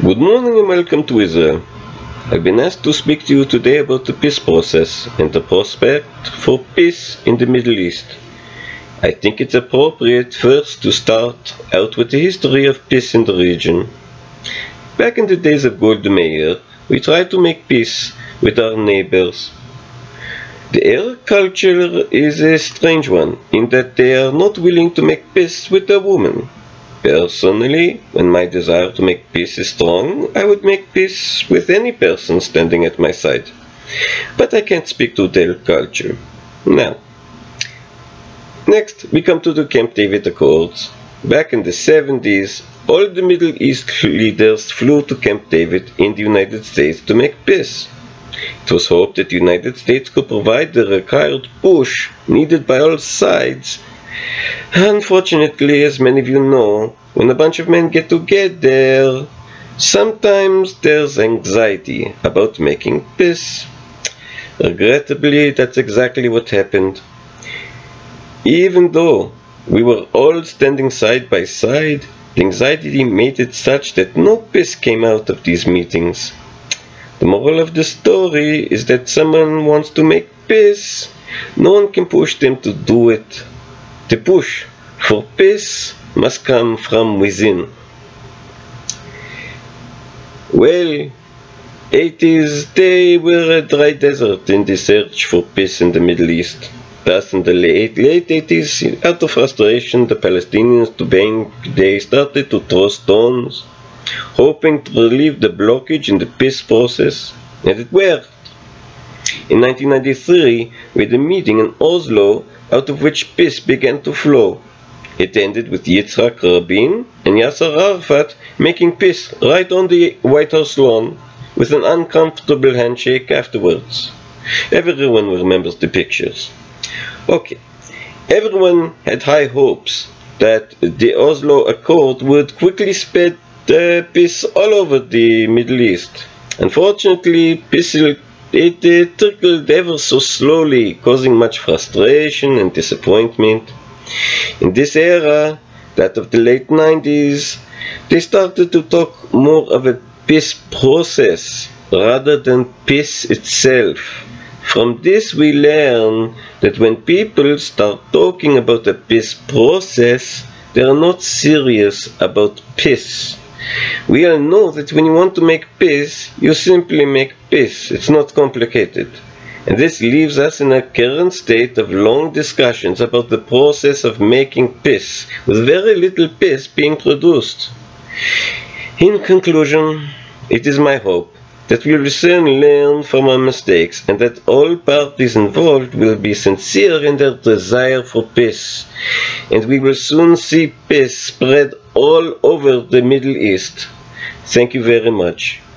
Good morning and welcome to Israel. I've been asked to speak to you today about the peace process and the prospect for peace in the Middle East. I think it's appropriate first to start out with the history of peace in the region. Back in the days of Golda Meir, we tried to make peace with our neighbors. The Arab culture is a strange one in that they are not willing to make peace with a woman. Personally, when my desire to make peace is strong, I would make peace with any person standing at my side. But I can't speak to their culture. Now, next we come to the Camp David Accords. Back in the 70s, all the Middle East leaders flew to Camp David in the United States to make peace. It was hoped that the United States could provide the required push needed by all sides. Unfortunately, as many of you know, when a bunch of men get together, sometimes there's anxiety about making peace. Regrettably, that's exactly what happened. Even though we were all standing side by side, the anxiety made it such that no peace came out of these meetings. The moral of the story is that someone wants to make peace, no one can push them to do it. The push for peace must come from within. Well, 80s, they were a dry desert in the search for peace in the Middle East. Thus, in the late 80s, out of frustration, the Palestinians they started to throw stones, hoping to relieve the blockage in the peace process, and it worked. In 1993, we had a meeting in Oslo, out of which peace began to flow. It ended with Yitzhak Rabin and Yasser Arafat making peace right on the White House lawn, with an uncomfortable handshake afterwards. Everyone remembers the pictures. Okay, everyone had high hopes that the Oslo Accord would quickly spread peace all over the Middle East. Unfortunately, peace it trickled ever so slowly, causing much frustration and disappointment. In this era, that of the late 90s, they started to talk more of a peace process rather than peace itself. From this we learn that when people start talking about a peace process, they are not serious about peace. We all know that when you want to make peace, you simply make peace. It's not complicated. And this leaves us in a current state of long discussions about the process of making peace, with very little peace being produced. In conclusion, it is my hope that we will soon learn from our mistakes and that all parties involved will be sincere in their desire for peace, and we will soon see peace spread all over the Middle East. Thank you very much.